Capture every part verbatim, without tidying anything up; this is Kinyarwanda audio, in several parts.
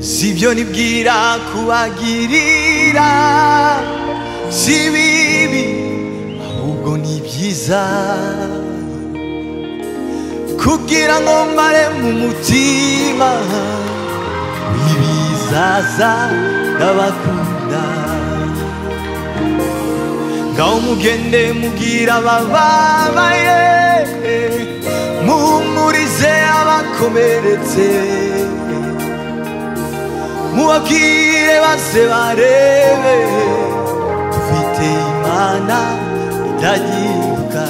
sibyo nibwira kubagirira, si bibi ahubwo ni byiza, kugira ngo mbare mu mutima ibizaza ndabakunda. Ngaho mugende mubwira abababaye, muhumurize abakomeretse, mubabwire baze barebe dufite Imana itagiruka,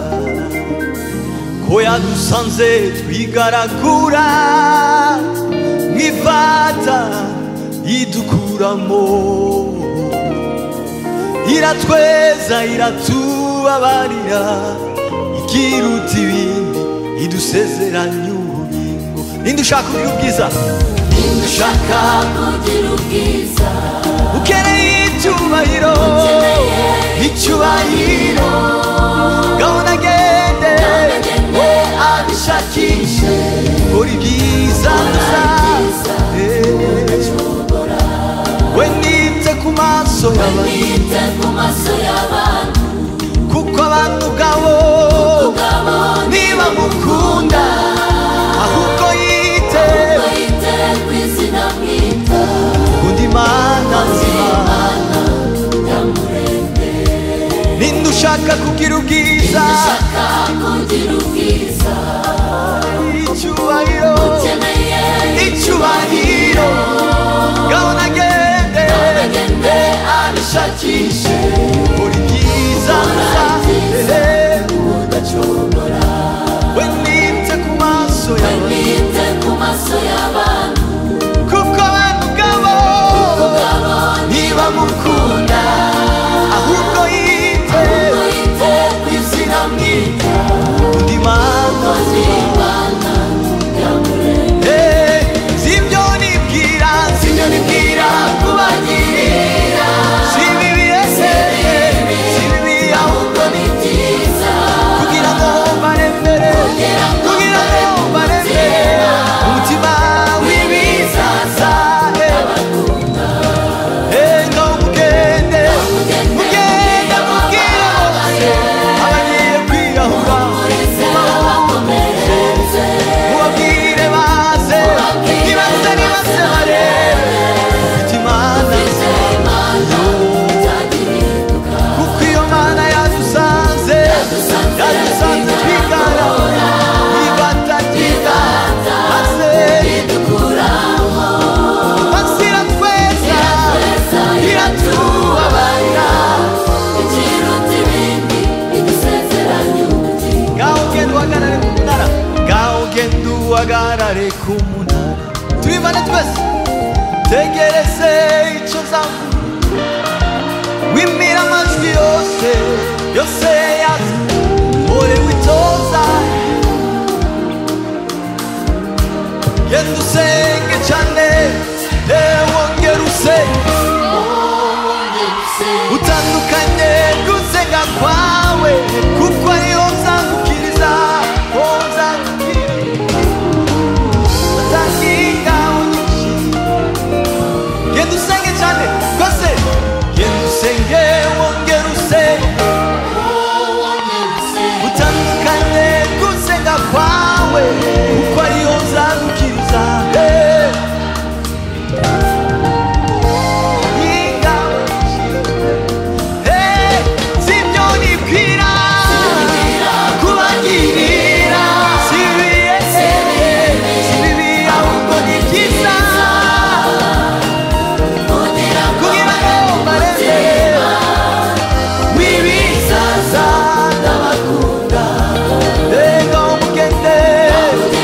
ko yadusanze twigaragura mw'ivata idukuramo, iratweza iratubabarira, ikiruta ibindi idusezeranya ubugingo. Ninde ushaka kugira ubwiza? Ninde ushaka kugira ubwiza? Ukeneye icyubahiro, icyubahiro, gahunda agende abishakishe, kora ibyiza gusa. We nite ku maso y'abantu, kuko abantu ubwabo niba mukunda, ahubwo yite kw'izina mwita, kundi Imana nzima. Ninde ushaka kugira ubwiza? Icyubahiro, icyubahiro, gahunda agende abishakishe, kora ibyiza gusa udacogora. We nite ku maso y'abantu, kuko abantu ubwabo niba mukunda, ahubwo yite kw'izina mwita, kundi Imana nzima. Sibyo nibwira, sibyo nibwira kubagirira, si bibi ese, si bibi ahubwo ni byiza, kugira ngo barembere, kugira ngo barembere umutima w'ibizaza. Ngaho mugende, mugende mubwire bose abagiye kwiyahura, mubabwire baze, nibaze nibaze barebe ufite Imana nzima, kuko iyo Mana yadusanze, yadusanze twigaragura mw'ivata ry'Imana, maze idukuramo, maze iratweza iratubabarira, ikiruta ibindi idusezeranya ubugingo. Ngaho genda uhagarare ku munara, ngaho genda uhagarare ku munara, tubivane twese, tegereze icyo nzavuga, wimira amajwi yose yose yaza, ore witoza, genda usenge cyane, wongera usenge, utandukanye gusenga kwawe, kuko ariho nzagukiriza, oh nzagukiriza, atakinga unyinshi. Genda usenge cyane rwose, genda usenge, wongera usenge, utandukanye gusenga kwawe, kuko ariho nzagukiriza. Sibyo nibwira kubagirira, si bibi ahubwo ni byiza, kugira ngo barebe w'ibizaza ndabakunda. Ngaho mugende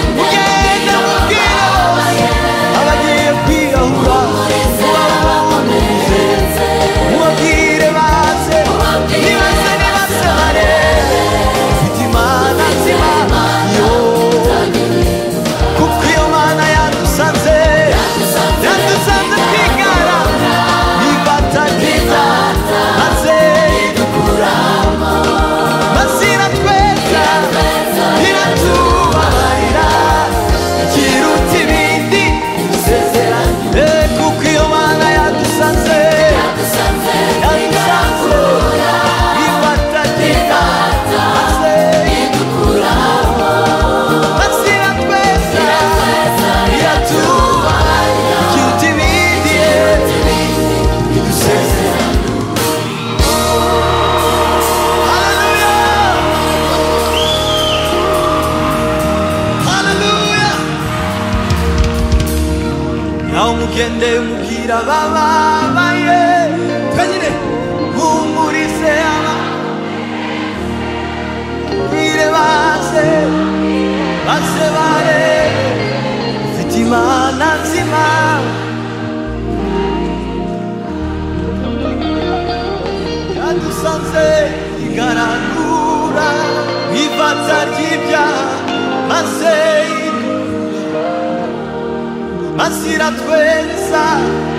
gende mubwira bababaye twenyine humurize aba bwire base base bare ufite imana nzima yadusanze igaragura ivatsa ry'ibyaha maze masira tweza